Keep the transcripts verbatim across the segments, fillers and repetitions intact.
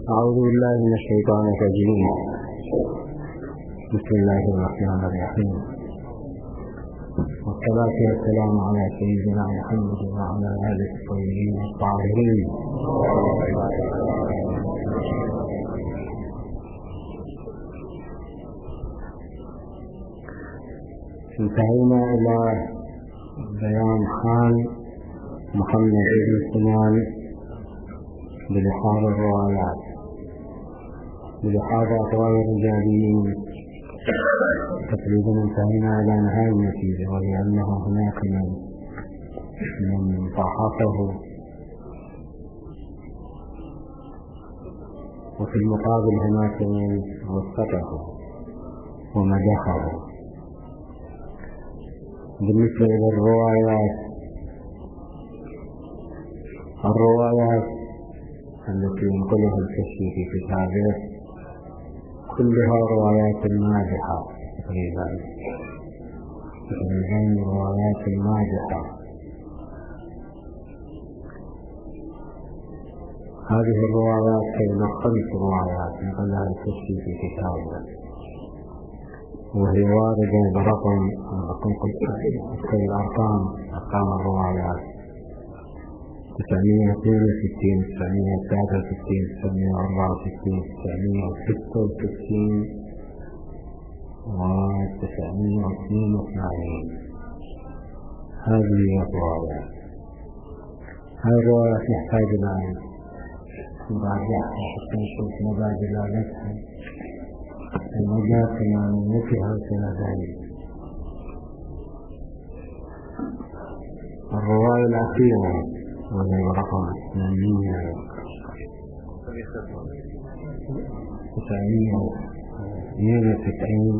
أعوذ بالله من الشيطان الرجيم. بسم الله الرحمن الرحيم، والصلاة والسلام على سيدنا محمد وعلى آله الطيبين الطاهرين. انتهينا إلى بيان حال محمد بن سنان بلحاظ الروايات، بلحاظ أقوال الرجاليين. تقريبا انتهينا إلى نهاية النتيجة، وهي أنه هناك من من ضعفه وفي المقابل هناك من وثقه ومدحه. بالنسبة إلى الروايات الروايات التي ينقلها الكشي في كتابه كلها روايات مادحة، تقريبا تقريبا روايات مادحة. هذه الروايات كان خمس روايات نقلها الكشي في كتابه، وهي واردة برقم رقم الأرقام أرقام الروايات تسعمائة واثنين وستين، تسعمائة وثلاثة وستين، تسعمائة وأربعة وستين، تسعمائة وستة وستين وتسعمائة واثنين وثمانين. هذه هي الروايات. هذه الروايات نحتاج إلى مراجعة حتى نشوف مبادئ دلالتها، المجال كمانيتها وسندانية. الرواية الأخيرة وهي رقم ثمانية تسعمائة اثنين وتسعين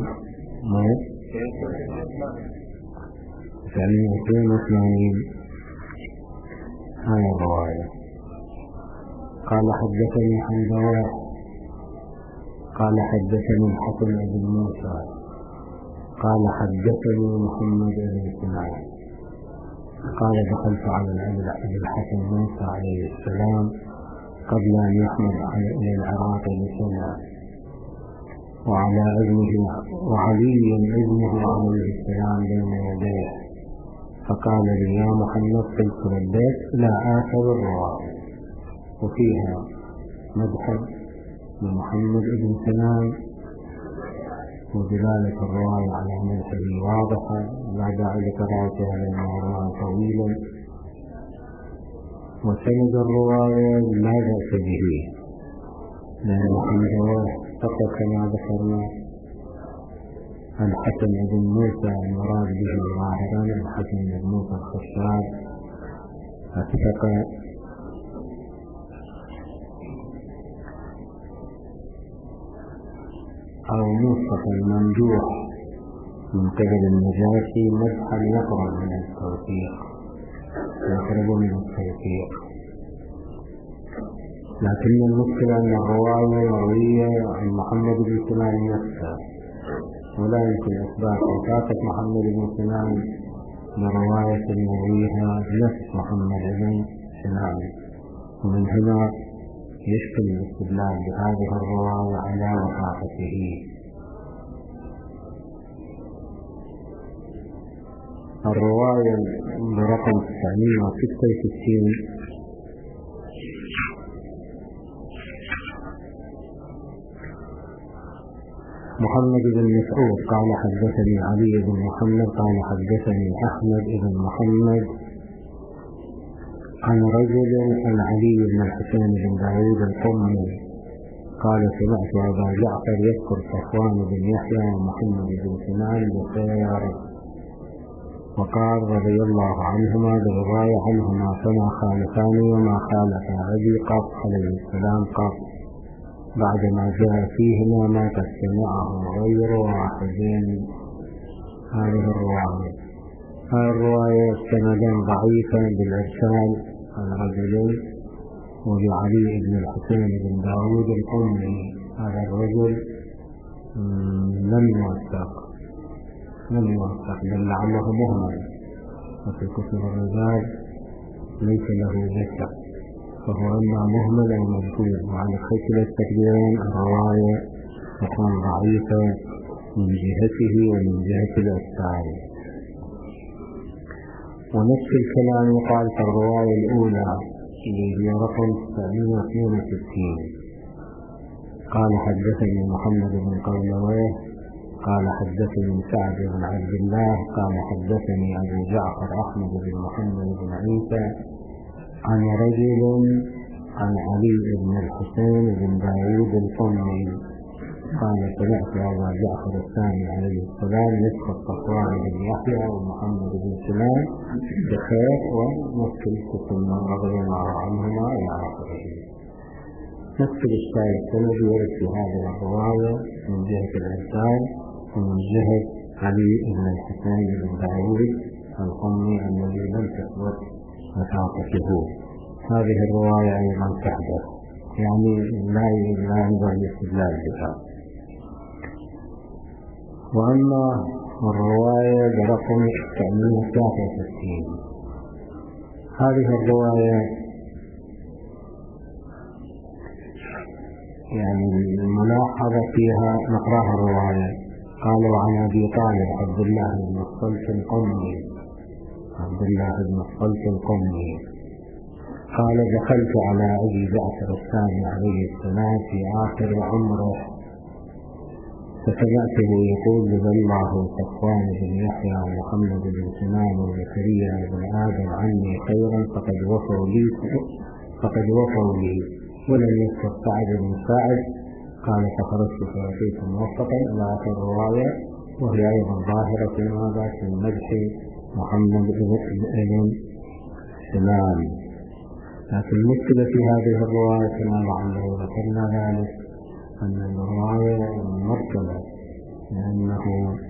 تسعمائة اثنين وثمانين. هذه الرواية. قال حدثني حمزة قال حدثني الحسن بن موسى قال حدثني محمد بن سنان قال دخلت على أبي الحسن موسى عليه السلام قبل أن يحمد إلى العراق بسنة، وعلى إذنه وعلي إذنه عليه السلام بين يديه، فقال لي يا محمد قلت رديت لا آخر الرواية، وفيها مدح لمحمد بن سنان ودلالة الرواية على مدحه واضحة لا داعي لقراءتها لأنها طويلة. وسند الرواية لا بأس به، لأن محمد فقط كما ذكرنا الحسن بن موسى المراد به ظاهرا الحسن بن موسى الخشاب الثقة أو موصف الممدوح من قبل النجاشي مدحا يقرب من التوثيق يقرب من التوثيق. لكن المشكلة أن الرواية مروية عن محمد بن سنان نفسه، ولا يمكن إثبات وثاقة محمد بن سنان برواية مرويها نفس محمد بن سنان، ومن هنا يشكل الاستدلال بهذه الرواية على وثاقته. الرواية برقم تسعمائة وستة وستين محمد بن مسعود قال حدثني علي بن محمد قال حدثني أحمد بن محمد عن رجل عن علي بن الحسين بن داود القمي قال سمعت أبا جعفر يذكر صفوان بن يحيى ومحمد بن سنان بخير، وقال رضي الله عنهما بالرواية عنهما فما خالفاني وما خالف أبي قط عليه السلام قط بعدما جاء فيهما ما قد سمعه غير واحدين. هذه الرواية هذه الرواية سندا ضعيفا بالإرسال عن رجلين وبعلي بن الحسين بن داود القمي. هذا الرجل لم يوثق لم يوثق بل لعله مهمل، وفي كتب الرجال ليس له ذكر. فهو إما مهمل أو مذكور، وعلى كلا التقديرين الرواية تكون ضعيفة من جهته ومن جهة الأستاذ. ونفس الكلام يقال في الرواية الأولى اللي هي رقم تسعمائة واثنين وستين. قال حدثني محمد بن قولويه قال حدثني سعد بن عبد الله قال حدثني أبو جعفر أحمد بن محمد بن عيسى عن رجل عن علي بن الحسين بن داود القمي قال سمعت أبا جعفر الثاني عليه السلام يذكر صفوان بن يحيى ومحمد بن سلام بخير ونفس الكتب رضي الله عنهما إلى آخره. نفس الإشكال السندي يرد في هذه الرواية من جهة الإرسال ومن جهة علي بن الحسين بن داود القمي الذي لم تثبت وثاقته. هذه الرواية أيضا تحدث، يعني لا لا ينبغي الاستدلال بها. وأما الرواية برقم تسعمائة وثلاثة وستين، هذه الرواية يعني الملاحظة فيها نقراها الرواية. قال وعن أبي طالب عبد الله بن الصلت القمي عبد الله بن الصلت القمي قال دخلت على أبي جعفر الثاني عليه السلام في آخر عمره فسمعته يقول جزا الله صفوان بن يحيى ومحمد بن سنان وزكريا بن آدم عني خيرا فقد وفوا لي فقد وفوا لي ولم يذكر سعد بن سعد. قال فخرجت فأتيت موفقا إلى آخر الرواية، وهي أيضا ظاهرة في ماذا في مدح محمد بن سنان. لكن المشكلة في هذه الرواية كما لعله ذكرنا ذلك أن الرواية مركبة، لأنه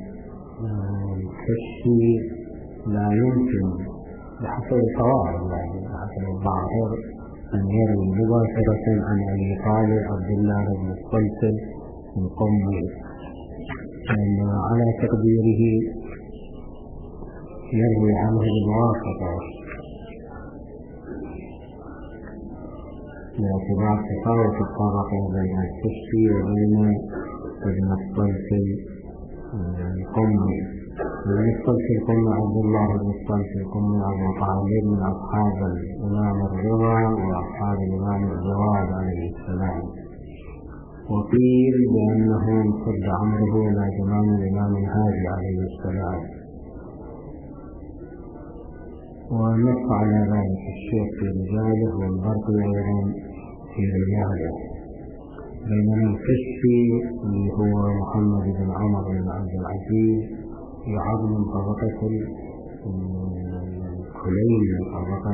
الكشي لا يمكن بحسب القواعد يعني بحسب الظاهر أن يروي مباشرة عن أبي طالب عبد الله بن الصلت القمي، لأن على تقديره يروي عنه بالواسطة باعتبار تفاوت الطبقة بين الكشي وبين ابن الصلت القمي. ابن الصلت القمي عبد الله بن الصلت القمي أبو طالب من أصحاب الإمام الرضا وأصحاب الإمام الجواد عليه السلام، وقيل بأنه امتد عمره إلى زمان الإمام الهادي عليه السلام، ونص على ذلك الشيخ في رجاله والبرقي أيضا في رجاله. بينما الكشي اللي هو محمد بن عمر بن عبد العزيز يعد من طبقة الكلين من طبقة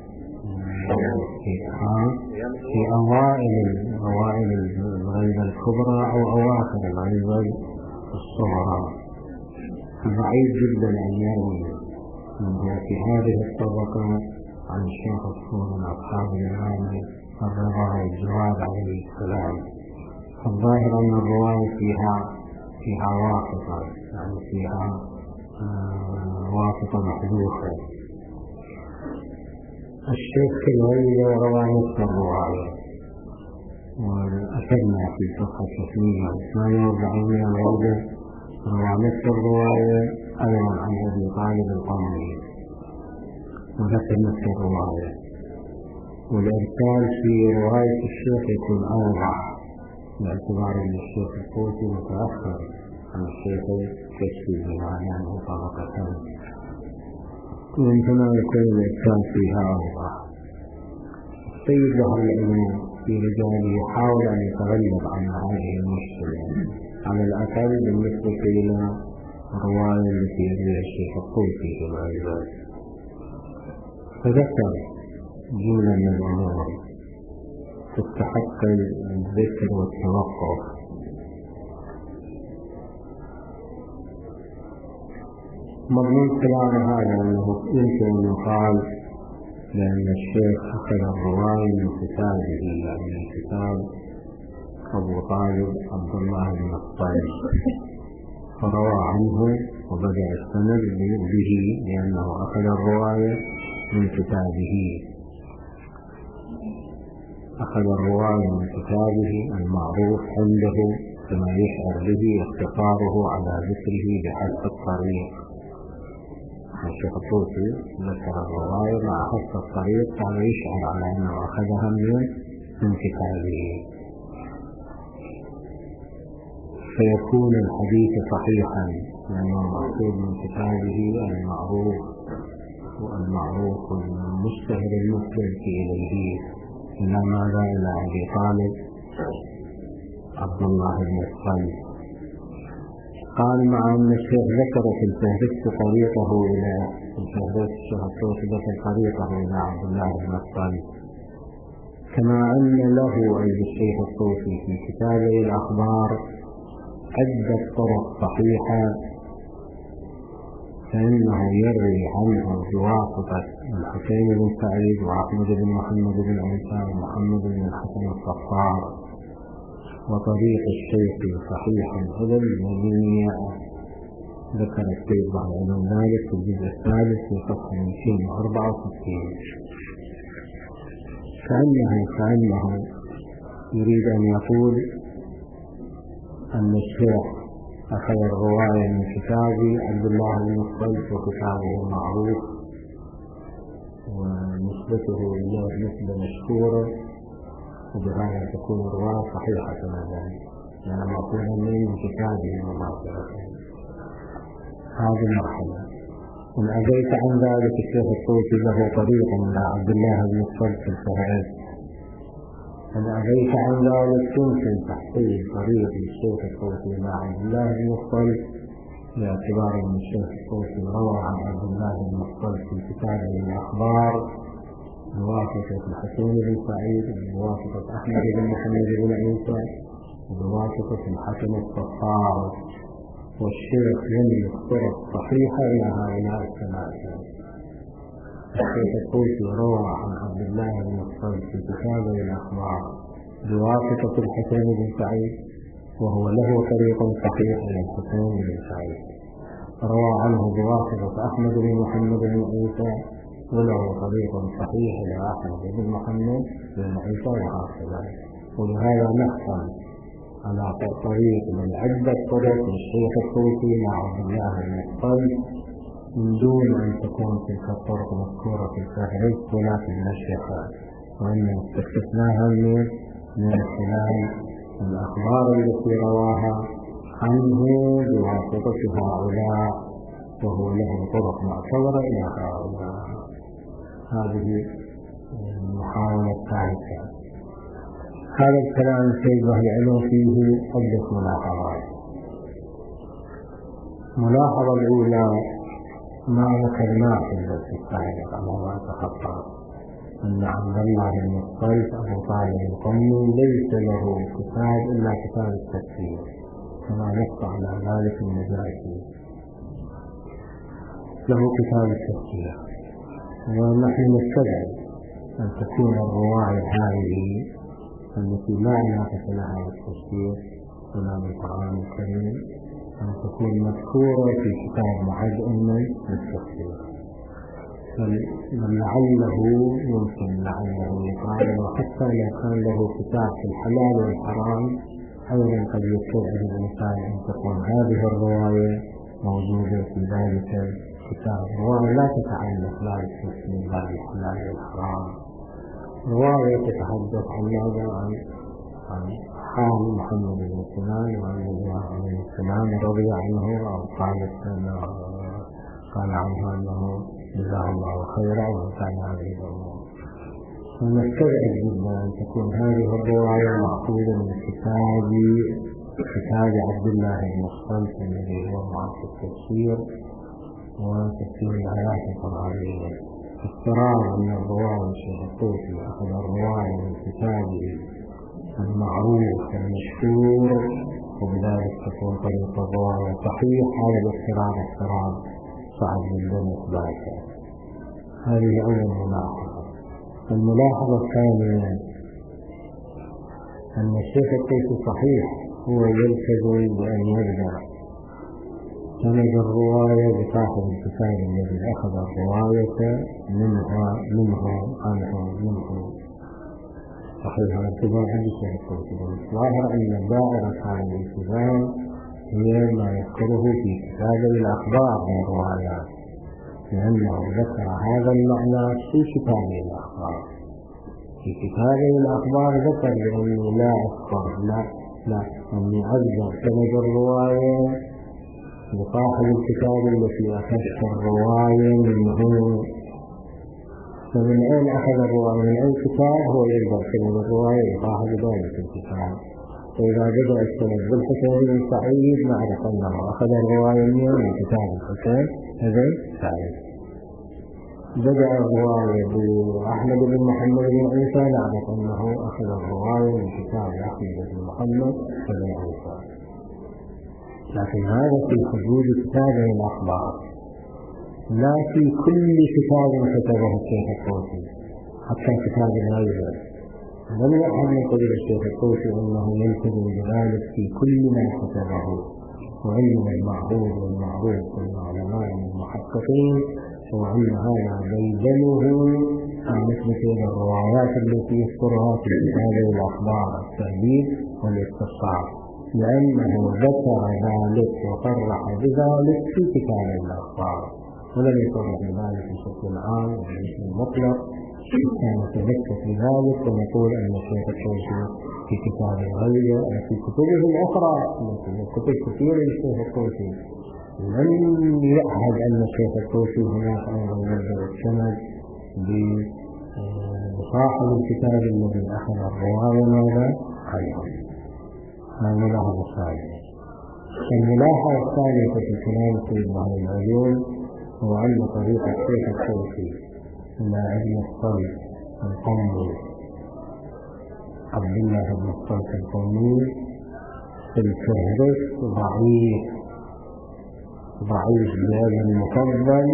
في أوائل أوائل الغيبة الكبرى أو أواخر الغيبة الصغرى. بعيد جدا أن يروي في هذه الطبقة عن الشيخ الصور من أصحاب الإمام الرضا والجواد عليه السلام. الظاهر أن الرواية فيها فيها واسطة، يعني فيها واسطة محذوفة. الشيخ الغيبة روى نفس الرواية، وأشرنا في صفحة تسمية ثمانية وأربعين من الغيبة روى نفس الرواية أيضا عن أبي طالب القمي وذكر نفس الرواية. والإرسال في رواية الشيخ يكون أوضح باعتبار أن الشيخ الطوسي متأخر عن الشيخ الكشفي بمعنى أنه طبقتان، ومن هنا يكون الإرسال فيها أوضح. السيد ظهر العلم في رجاله يحاول أن يتغلب عن هذه المشكلة على الأقل بالنسبة إلى الرواية التي يرويها الشيخ الطوسي في الغيبات، فذكر جملة من الأمور تستحق الذكر والتوقف. مضمون كلام هذا أنه يمكن أن يقال لأن الشيخ أخذ الرواية من كتابه، يعني من كتاب أبو طالب عبد الله بن الصلت، فروى عنه وبدأ السند به لأنه أخذ الرواية من كتابه. أخذ الرواية من كتابه المعروف عنده كما يشعر به اختصاره على ذكره بحسب الطريق. الشيخ الطوسي ذكر الرواية مع حسب الطريق كان يشعر على أنه أخذها من كتابه، فيكون الحديث صحيحا لأنه مأخوذ من كتابه المعروف، والمعروف المشتهر المسلم في إليه إلى ماذا؟ إلى أبي طالب عبد الله بن الصلب. قال مع أن الشيخ ذكر في الفهرست طريقه إلى الفهرست الشيخ الطوسي ذكر طريقه إلى عبد الله بن الصلب، كما أن له أي الشيخ الطوسي في كتابه الأخبار عدة طرق صحيحة، فإنه يروي عنه بواسطة الحسين بن سعيد وأحمد بن محمد بن عيسى ومحمد بن الحسن الصفار، وطريق الشيخ صحيح أيضا جميع. ذكر السيد بعض علم ذلك في الجزء الثالث في صفحة مئتين وأربعة وستين. كأنه كأنه يريد أن يقول أن الشيخ أخذ الرواية من كتاب عبد الله بن الصلب وكتابه المعروف ونسبته إليه نسبة مشهورة، وبهذا تكون الرواية صحيحة كما ذلك لأن مأخوذا من كتابه ومعرفته. هذه المرحلة. إن أبيت عن ذلك الشيخ الطوسي له طريق إلى عبد الله بن الصلب في الفهرست. إن أبيت عن ذلك يمكن تحصيل طريق الشيخ الطوسي إلى عبد الله بن الصلب باعتبار أن الشيخ الطوسي روى عن عبد الله بن الصلب في كتابه الأخبار بواسطة الحسين بن سعيد وبواسطة أحمد بن محمد بن عيسى وبواسطة الحسن الصفار، والشيخ يملك طرق صحيحة إلى هؤلاء الثلاثة. الشيخ الطوسي روى عن عبد الله بن الصلب في كتابه الأخبار بواسطة الحسين بن سعيد، وهو له طريق صحيح إلى الحسين بن سعيد. روى عنه بواسطة أحمد بن محمد بن عيسى، وله طريق صحيح إلى أحمد بن محمد بن عيسى وهكذا. ولهذا نحصل على طريق من عدة طرق للشيخ الطوسي مع عبد الله بن الصلب من دون أن تكون تلك الطرق مذكورة في الفهرست ولكن نشرها، وأن استثناها من من خلال الأخبار التي رواها عنه بواسطة هؤلاء، وهو له طرق معتبرة إلى هؤلاء. هذه المحاولة الثالثة. هذا الكلام سيبه العلم فيه عدة ملاحظات. الملاحظة الأولى ما ذكرناه في الدرس السابق على ما تخطى، أن عبد الله بن الصلب أبو طالب القمي ليس له كتاب إلا كتاب التفسير، كما نص على ذلك المجاهدين، له كتاب التفسير. ونحن نستدعي أن تكون الرواية هذه التي لا علاقة لها بالتفسير ولا بالقرآن الكريم أن تكون مذكورة في كتاب معين للتفسير، بل لعله يمكن لعله يقال، وحتى لو كان له كتاب في الحلال والحرام أيضا قد يستدعي الإنسان أن تكون هذه الرواية موجودة في ذلك الكتاب. رواية لا تتعلق لا بالتفسير لا بالحلال والحرام، رواية تتحدث عن ماذا؟ عن حال محمد بن سنان وعن عليه السلام رضي عنه أو قال قال عنه أنه جزاه الله خيرا وكان هذه الأمور. ونستبعد جدا أن تكون هذه الرواية مأخوذة من كتاب كتاب عبد الله بن الصلب الذي هو معروف التفسير وتفسير الآيات القرآنية. افتراض أن الرواية الشيخ الطوسي أخذ الرواية من كتابه المعروف المشهور وبذلك تكون طريق الرواية صحيح، هذا الافتراض افتراض صعب جدا إثباته. هذه أول ملاحظة. الملاحظة الثانية أن الشيخ الطوسي صحيح هو يلتزم بأن يبدأ سند الرواية بصاحب الكتاب الذي أخذ الرواية منها منه عنه منه صحيح الالتزام عند الشيخ الطوسي، والظاهر أن دائرة هذا الالتزام هي ما يذكره في كتابه الأخبار والروايات، لأنه ذكر هذا المعنى في كتابه الأخبار. في كتابه الأخبار ذكر بأنه لا أذكر لا لا أني أذكر سند الرواية لصاحب الكتاب التي أخذت الرواية منه. فمن أين أخذ الرواية؟ من أي كتاب هو يذكر سند الرواية لصاحب ذلك الكتاب. فإذا بدأ السند بالحسين بن سعيد نعرف أنه أخذ الرواية من كتاب الحسين بن سعيد. بدأ الرواية بأحمد بن محمد بن عيسى نعرف أنه أخذ الرواية من كتاب أحمد بن محمد بن عيسى. لكن هذا في حدود كتابه الأخبار، لا في كل كتاب كتبه الشيخ الطوسي، حتى كتاب الغيبة لم يعهد من قبل الشيخ الطوسي أنه يلتزم بذلك في كل ما كتبه. وعلم المعروف والمعروف والعلماء المحققين وأن هذا بيدنه عن مثل الروايات التي يذكرها في كتاب الأخبار التهذيب والاستفسار، لأنه ذكر ذلك وصرح بذلك في كتاب الأخبار ولم يصرح بذلك بشكل عام وبشكل مطلق. كان نتذكر بذلك ونقول أن الشيخ الطوسي في كتاب الغيبة وفي كتبه الأخرى التي كتب كثير للشيخ الطوسي لم يعهد أن الشيخ الطوسي هناك أيضا يبدأ السند بصاحب الكتاب الذي أخذ الرواية ماذا عنه. هذا ملاحظة الثانية. الملاحظة الثانية في كلام سيد أهل العلوم هو أن طريق الشيخ الطوسي إلى ابن الصلت القمي عبد الله بن الصلت القمي في الفهرس ضعيف ضعيف بهذا المفضل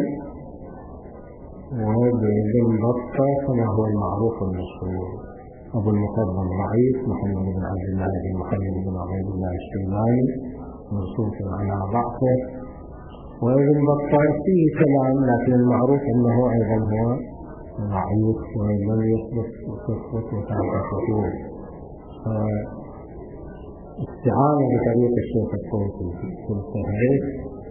وبابن بطة كما هو المعروف المشهور. أبو المفضل ضعيف محمد بن عبد الله بن محمد بن عبد الله الشيباني منصوص على ضعفه، وابن بطة فيه كلام لكن المعروف أنه أيضا هو ضعيف ولم يثبت وتثبت وتعرفه. استعانة بطريق الشيخ الطوسي في التهذيب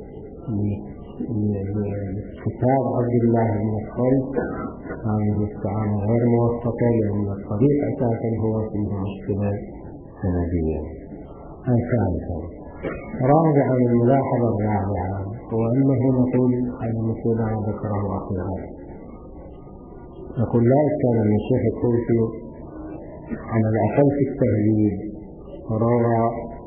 لكتاب عبد الله بن الصلت هذه استعانة غير موفقة، لأن الطريق أساسا هو فيه مشكلة سندية. ثالثا رابعا الملاحظة الرابعة هو أنه نقول على مثل ما ذكره أخيرا، نقول لا إشكال أن الشيخ الطوسي على الأقل في التهذيب روى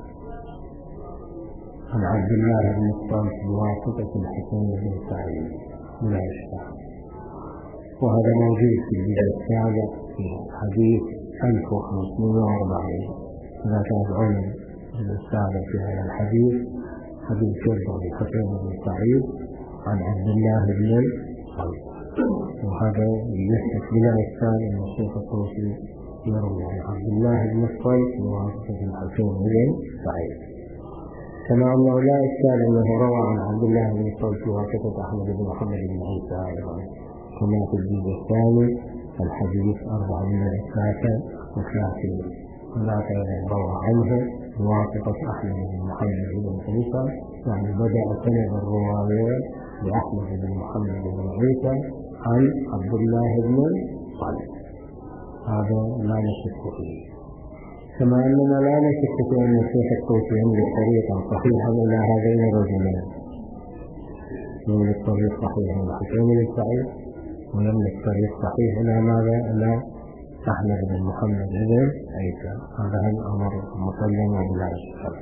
عن عبد الله بن الصلت بواسطة الحسين بن سعيد بلا إشكال، وهذا موجود في الجزء السابع في حديث ألف وخمسمائة وأربعين. إذا تابعون الجزء السابع في هذا الحديث حديث يرضى الحسين بن سعيد عن عبد الله بن الصلت، وهذا يثبت بلا إشكال أن الشيخ الطوسي يروي عن عبد الله بن الصلت بواسطة الحسين بن سعيد، كما أنه لا إشكال أنه روى عن عبد الله بن الصلت بواسطة أحمد بن محمد بن عيسى أيضا، كما في الجزء الثاني الحديث أربعمائة وثلاثة وثلاثين هناك روى عنه بواسطة أحمد بن محمد بن عيسى، يعني بدأ سند الرواية لأحمد بن محمد بن عيسى عن عبد الله بن الصلت. هذا لا نشك فيه، كما أننا لا نشك في أن الشيخ الطوسي يملك طريقا صحيحا إلى هذين الرجلين، يملك طريق صحيح إلى الحسين بن سعيد ويملك طريق صحيح إلى ماذا؟ إلى أحمد بن محمد بن عيسى. هذا الأمر مسلم وبلا شك.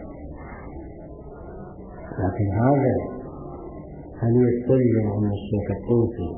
لكن هذا هل يستلزم أن الشيخ الطوسي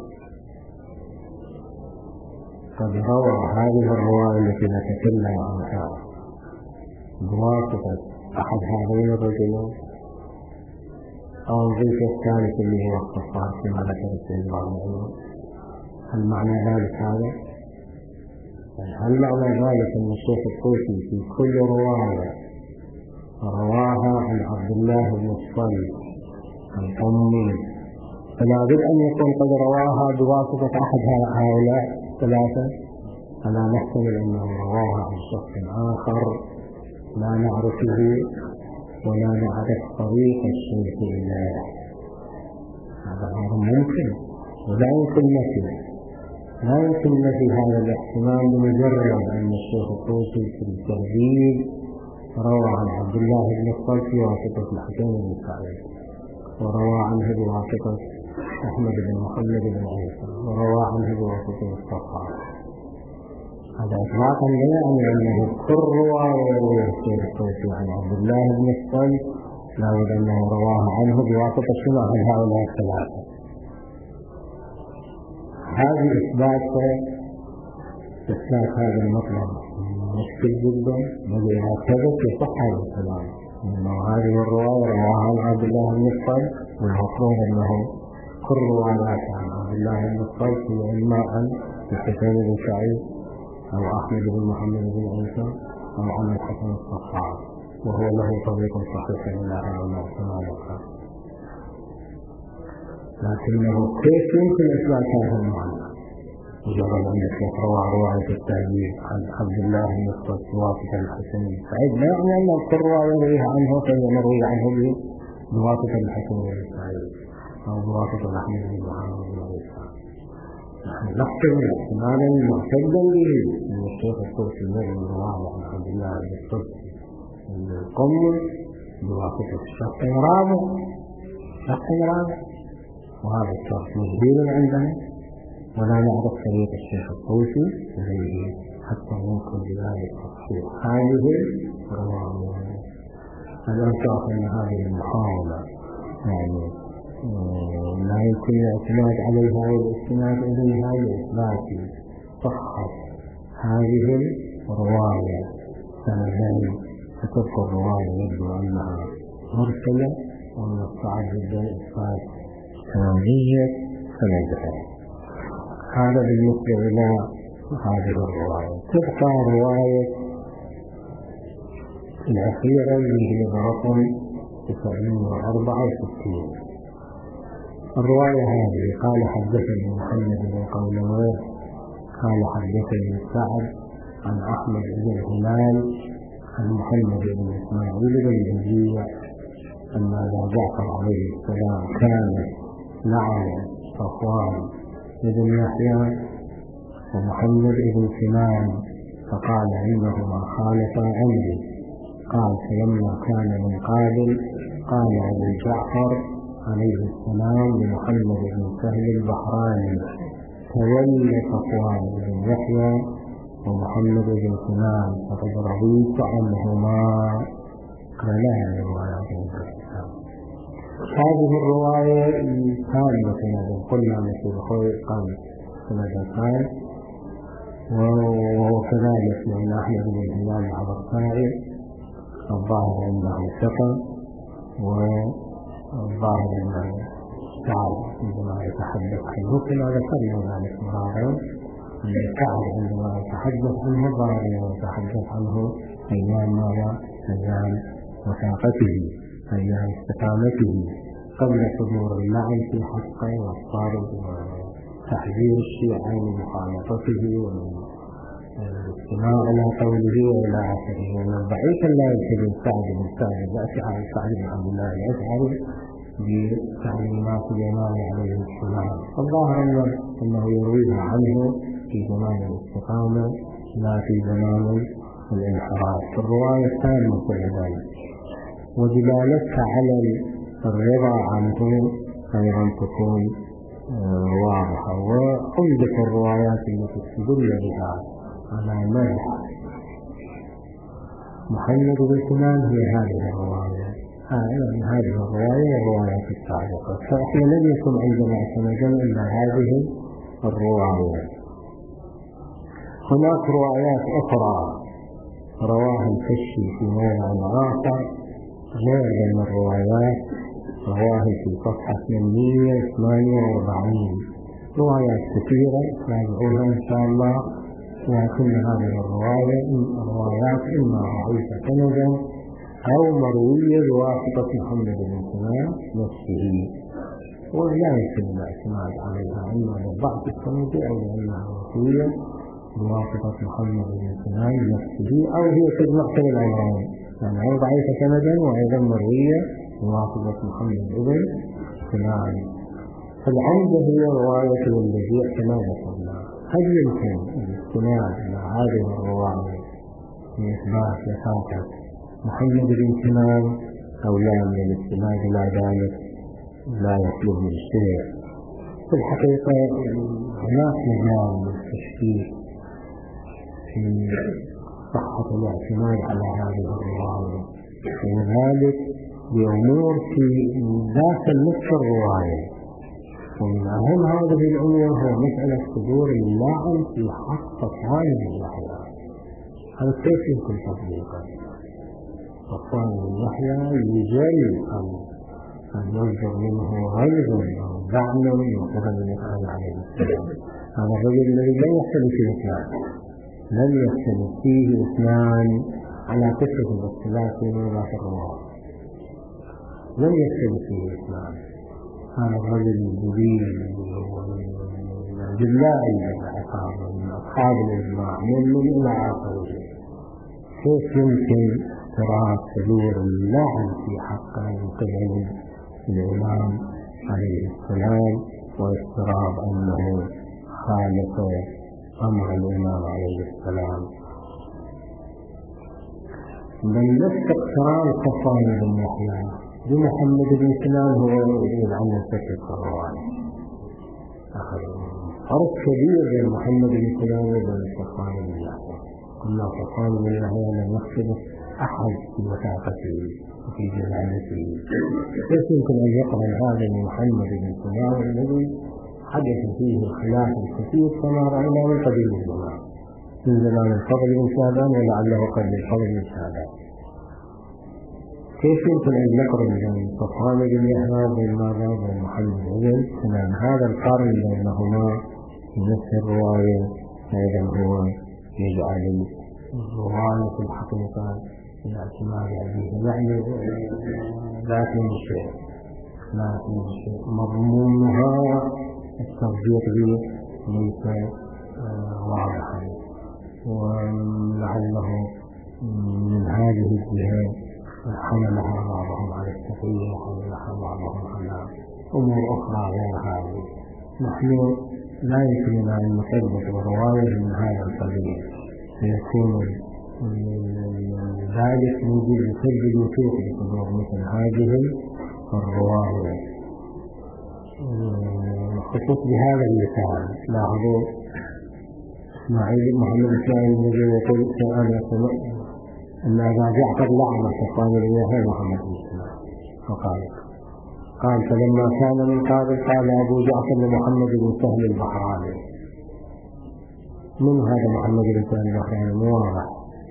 قد روى هذه الرواية التي نتكلم عنها بواسطة أحد هذين الرجلين، أو الضيف الثالث اللي هو الصفار كما ذكر السيد العلماء؟ هل معنى ذلك هذا؟ هل معنى ذلك أن الشيخ الطوسي في كل رواية رواها عن عبد الله بن الصلت القمي فلا بد أن يكون قد رواها بواسطة أحد هؤلاء ثلاثة؟ فلا نحتمل أنه رواه عن شخص آخر لا نعرفه ولا نعرف طريق الشيخ إليه. هذا غير ممكن ولا يمكن نفي لا يمكن نفي هذا الاحتمال بمجرد أن الشيخ الطوسي في التهذيب روى عن عبد الله بن الصلت بواسطة الحسين بن سعيد، وروى عنه بواسطة أحمد بن محمد بن عيسى، وروى عنه بواسطة الصفحة. هذا إطلاقا لا يعني أنه كل رواية يروي الشيخ الطوسي عن عبد الله بن الصلت لا بد أنه رواه عنه بواسطة شنو عن هؤلاء الثلاثة. هذه إثبات إثبات هذا المطلب مشكل جدا، الذي يعتبر يصح هذا الكلام أنه هذه الرواية رواها عن عبد الله بن الصلت، والمفروض أنه كل روايات عن عبد الله بن الصلت هي إما عن الحسين بن سعيد أو أحمد بن محمد بن عيسى أو عن الحسن الصفحات، وهو له طريق صحيح إلى هؤلاء الثلاثة. لكنه كيف يمكن إثبات هذا المعنى؟ مجرد أن الشيخ روى رواية التهذيب عن عبد الله بن الصلت بواسطة الحسن بن سعيد لا يعني أن كل رواية يرويها عنه فيروي عنه بواسطة الحسن بن سعيد أو بواسطة أحمد بن محمد بن عيسى. نحن نحتمل احتمالا معتدا به أن الشيخ الطوسي يروي رواية عن عبد الله بن الصلت القم بواسطة الشخص الرابع الشخص الرابع وهذا الشخص مجهول عندنا ولا نعرف طريق الشيخ الطوسي إليه حتى يمكن بذلك تصحيح هذه الرواية. أنا أشوف أن هذه المحاولة يعني لا يمكن الاعتماد عليها والاستناد إليها لإثبات صحة هذه الرواية. سنتين فتبقى الرواية يبدو أنها مرسلة ومن الصعب جدا إثبات سندية سندها. هذا بالنسبة إلى هذه الرواية. تبقى رواية الأخيرة اللي هي رقم تسعين وأربعة وستين. الرواية هذه قال حدثني محمد بن قولويه قال حدثني سعد عن أحمد بن هلال عن محمد بن إسماعيل بن الهجية أن أبا جعفر عليه السلام كان لعن صفوان بن يحيى ومحمد بن سنان فقال إنهما خالفا عندي. قال فلما كان من قابل قال أبو جعفر عليه السلام لمحمد بن سهل البحراني تولى صفوان بن يحيى ومحمد بن سنان فقد رضيت عنهما. قالها الروايات الإسلام. هذه الرواية كانت سندا قلنا مثل الخير قال سندتان وهو كذلك لأن أحمد بن هلال العبرسائي الظاهر أنه ثقة والظاهر أنه سعد عندما يتحدث عنه كما ذكرنا ذلك مرارا أن سعد عندما يتحدث عنه ظاهر يتحدث عنه أيام ماذا؟ أيام وثاقته أيام استقامته قبل صدور اللعن في حقه والطارد وتحذير الشيعة من مخالفته والاستماع إلى قوله وإلى آخره. ومن ضعيف لا يلتزم سعد بن سعد الأشعري عن سعد بن عبد الله الأشعري بتعليمات الإمام عليه السلام. الظاهر أنه يرويها عنه في زمان الاستقامة لا في زمان الانحراف. الرواية الثانية كذلك ودلالتها على الرضا عنه أيضا تكون واضحة. وعمدة الروايات التي تدل بها على مدح محمد بن سنان هي هذه الرواية. آه هذه الرواية والروايات السابقة. فإحنا لم يكن عندنا سندا إلا هذه الرواية. هناك روايات أخرى رواها الكشي في موضع آخر غير من الروايات رواه في صفحة ثمانمئة وثمانية وأربعين. روايات كثيرة راجعوها إن شاء الله. لكن هذه الرواية الروايات إما ضعيفة سندا أو مروية بواسطة محمد بن سنان نفسه ولا يمكن الاعتماد عليها إما لضعف السند أو لأنها وصية بواسطة محمد بن سنان نفسه، أو هي تجمع كل الأمرين، يعني هي ضعيفة سندا وأيضا مروية بواسطة محمد بن سنان. فالعمدة هي رواية الذي كما ذكرنا. هل يمكن الاستناد إلى هذه الرواية لإثبات وثاقة محمد بن سنان أو لا؟ من الاستناد إلى ذلك لا يخلو من شيء. في الحقيقة هناك مجال للتشكيك في صحة الاعتماد على هذه الرواية، وذلك بأمور في ذات نفس الرواية. ومن أهم هذه الأمور هو مسألة صدور اللعن في حق صفوان بن يحيى. هذا كيف يمكن تطبيقه؟ صفوان بن يحيى يجل أن يصدر منه غيظ أو دعم من قبل النبي عليه السلام. هذا الرجل الذي لم يختلف فيه اثنان، لم يختلف فيه اثنان على كثرة الاختلاف في ذات الرواية، لم يختلف فيه اثنان. هذا الرجل الجليل الجلاء العقاب من أصحاب الإجماع من من إلى آخره، كيف يمكن ترى صدور اللعن في حقه من قبل الإمام عليه السلام واضطراب أنه خالف أمر الإمام عليه السلام؟ بل نفس اقتران صفوان بن يحيى بمحمد بن سنان هو يريد أن يستشف الرواية. فرق كبير بين محمد بن سنان وبين صفوان بن يحيى. قلنا صفوان بن يحيى لم يختلف أحد في وثاقته وفي جلالته، كيف يمكن أن يقرن هذا من محمد بن سنان الذي حدث فيه الخلاف الكثير كما رأينا من قبيل الزمان، من زمان الفضل بن شهبان ولعله قبل الفضل بن شهبان. كيف يمكن أن نقرن بين صفوان بن يحيى وبين ماذا بين محمد بن سنان؟ هذا القرن بينهما في نفس الرواية أيضا هو يجعل الرواية في الحقيقة الاعتماد عليه، يعني لا تنجي شيء، لا تنجي شيء. مضمونها التصديق به ليس واضحا، ولعله من هذه الجهة حملها بعضهم على التقية وحملها بعضهم على أمور أخرى غير هذه. نحن لا يمكننا أن نثبت رواية من هذا القبيل، فيكون ذلك موجود بسبب الوثوق بصدور مثل هذه الرواية. خصوص بهذا المثال لاحظوا اسماعيل محمد اسماعيل الذي يقول أنا سمعت أن أبا جعفر لعن صفوان بن يحيى محمد بن سنان فقال قال فلما كان من قابل قال أبو جعفر لمحمد بن سهل البحراني. من هذا محمد بن سهل البحراني؟ واضح.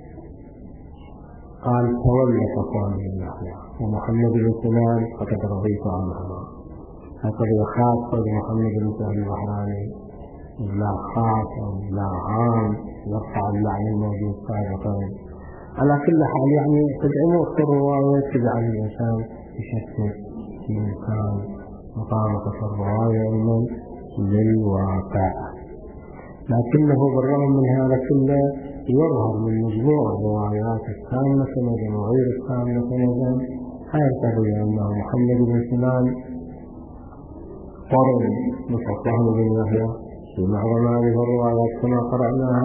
قال تولى صفوان بن يحيى ومحمد بن سنان فقد رضيت عنهما. هكذا خاصة بمحمد بن سهل البحراني لا خاص لا عام يرفع اللعن الموجود سابقا. على كل حال يعني قد أمور الرواية تجعل الإنسان يشكك في إمكان مطابقة الرواية من للواقع، لكنه بالرغم من هذا كله يظهر من مجموع الروايات التامة سندا وغير التامة سندا هيرتضي أنه محمد بن سنان قرن مصطفى بن يحيى في معظم هذه الروايات كما قرأناها،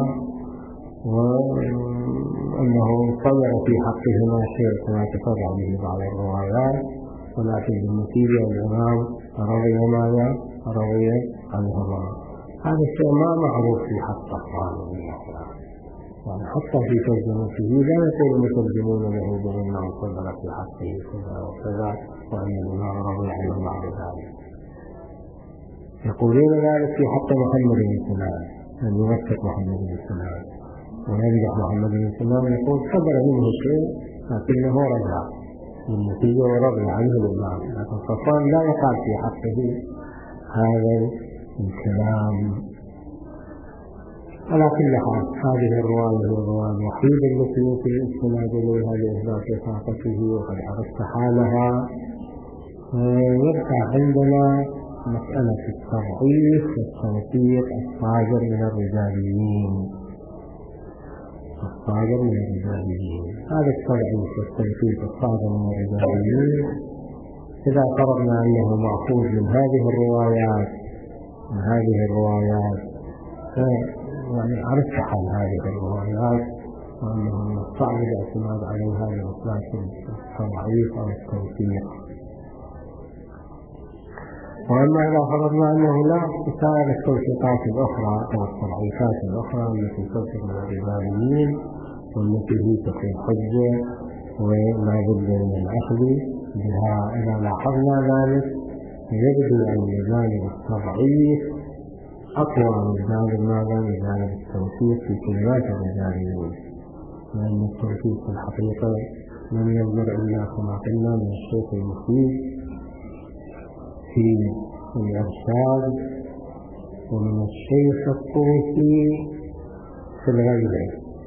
وأنه صدر في حقهما شيء كما تفرع به بعض الروايات، ولكن بالنتيجة الإمام رضي ماذا؟ رضي عنهما. هذا الشيء ما معروف في حق صفوان بن يحيى، يعني حتى في ترجمته لا يقول المترجمون له بأنه صدر في حقه كذا وكذا وأن الإمام رضي عنه بعد ذلك. يقولون ذلك في حق محمد بن سنان أن يوثق محمد بن سنان ويمدح محمد بن سنان يقول صدر منه شيء لكنه رجع بالنتيجة ورضي عنه الإمام، لكن صفوان لا يقال في حقه هذا الكلام. على كل حال هذه الرواية هي الرواية الوحيدة التي يمكن الاستناد إليها لإثبات وثاقته وقد عرفت حالها. يبقى عندنا مسألة التضعيف والتوثيق الصادر من الرجاليين الصادر من الرجاليين. هذا التضعيف والتنفيذ الصادر من الرجاليين إذا فرضنا أنه مأخوذ من هذه الروايات من هذه الروايات يعني عرفت حال هذه الروايات وأنه من الصعب الاعتماد عليها لإثبات التضعيف أو التوثيق. وأما إذا فرضنا أنه لا تساعد التوثيقات الأخرى أو التضعيفات الأخرى التي تصدر من الرجاليين والتي هي تكون حجة ولا بد من الأخذ بها، إذا لاحظنا ذلك يبدو أن جانب التضعيف أقوى من جانب ماذا؟ من جانب التوثيق في كلمات الرجاليين، لأن التوثيق في الحقيقة لم يصدر إلا كما قلنا من الشيخ المفيد في الإرشاد ومن الشيخ الطوسي في الغيبة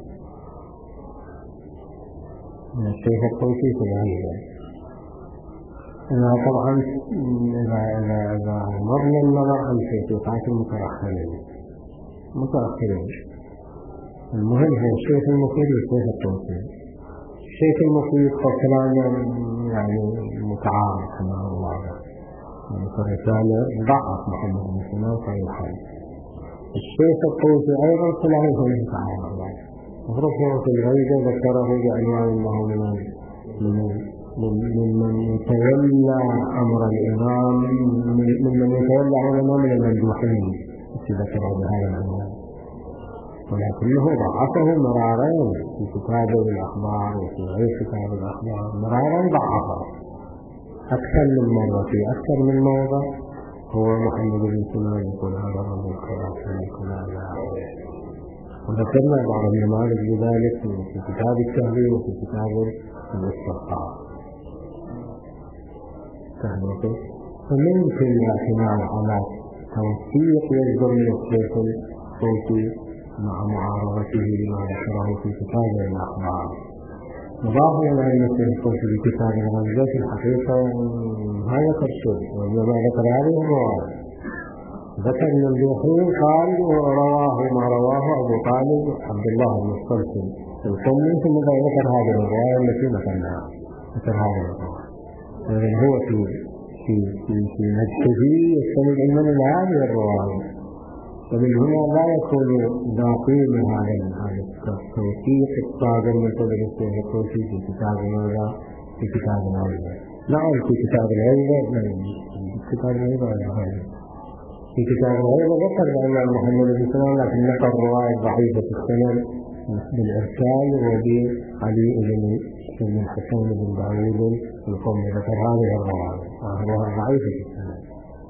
من الشيخ الطوسي في الغيبة. أنا طبعا إذا إذا إذا مرنا النظر عن توثيقات المتأخرين متأخرين المهم هو الشيخ المفيد والشيخ الطوسي. الشيخ المفيد كلام يعني متعارض كما هو واضح، يعني الرسالة ضعف محمد بن سنان صحيحا. الشيخ الطوسي أيضا كلامه متعارض، مفروض هو في الغيبة ذكره بعنوان أنه من ممن يتولى أمر الإمام ممن يتولى أمر الإمام من الممدوحين في ذكره بهذا العنوان، ولكنه ضعفه مرارين في كتابه الأخبار وفي غير كتاب الأخبار، مرارا ضعفه أكثر من مرة في أكثر من موضع. هو محمد بن سنان يقول هذا الرجل كذا كذا لا، وذكرنا بعض النماذج لذلك في كتاب التهذيب وفي كتاب الاسترقاء. فممكن الاعتماد على توثيق يصدر من الشيخ الطوسي مع معارضته لما ذكره في كتاب الأخبار، مضافا إلى أن الشيخ الطوسي في كتاب الغزة في الحقيقة هذا ترشد، وإنما ذكر هذه الرواية. ذكر الممدوحين قال ورواه ما رواه أبو طالب عبد الله بن الصلصي القمي، ثم ذكر هذه الرواية التي ذكرناها ذكر هذه الرواية. إذن هو في في في في مجده يستند عندنا لهذه الرواية، ومن هنا لا يكون باقي من هذا التوثيق الصادر من قبل الشيخ الطوسي في كتاب ماذا؟ في كتاب الغيبة. نعم في كتاب الغيبة في كتاب الغيبة في كتاب الغيبة ذكر أن محمد بن سنان لكن نقل رواية ضعيفة السند بالإرسال وبعلي بن الحسين بن داوود القومي ذكر هذه الرواية وهو ضعيفة السند.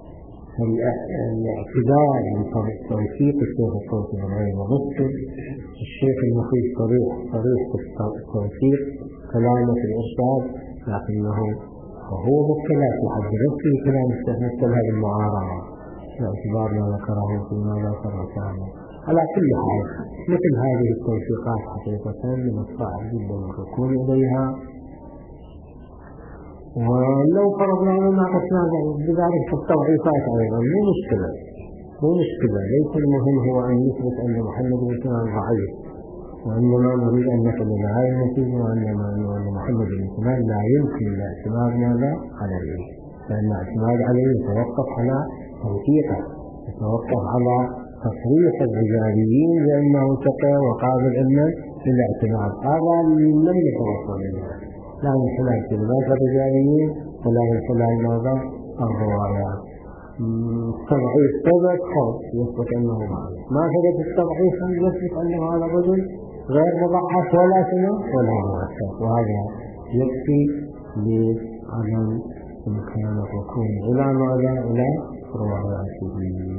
الاعتدال من توثيق الشيخ الطوسي بالغيبة ممكن الشيخ المفيد صريح صريح في التوثيق كلامه في الإرشاد، لكنه وهو مبتلى في حد نفسه كلام الشيخ مبتلى بالمعارضة باعتبار ما ذكره فيما ذكر ثاني. على كل حال مثل هذه التوثيقات حقيقة من الصعب جدا الركون إليها، ولو فرضنا أننا قسنا بذلك التضعيفات أيضا مو مشكلة مو مشكلة ليس المهم هو أن يثبت أن محمد بن سنان ضعيف، وإنما نريد أن نصل إلى هذه النتيجة وأن محمد بن سنان لا يمكن الاعتماد ماذا عليه، لأن الاعتماد عليه يتوقف على توثيقه، يتوقف على تصريح الرجاليين بأنه ثقة وقابل للاعتماد. هذا لم يتوصل إليه لا من خلال كلمات الرجاليين ولا من خلال ماذا؟ الروايات. التضعيف ثبت خلاص يثبت أنه ضعيف، ما ثبت التضعيف يثبت أنه هذا الرجل غير مضعف ولا سنة ولا موثق، وهذا يكفي لعدم إمكان الركون إلى ماذا؟ إلى رواياته.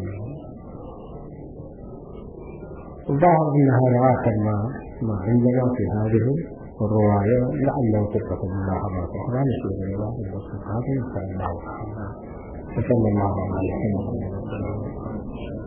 الظاهر أن هذا آخر ما ما عندنا في هذه الرواية، لعله تلقى ملاحظات أخرى نشير إلى بعض البسيطات إن شاء الله تعالى. وصلى الله عليه وسلم.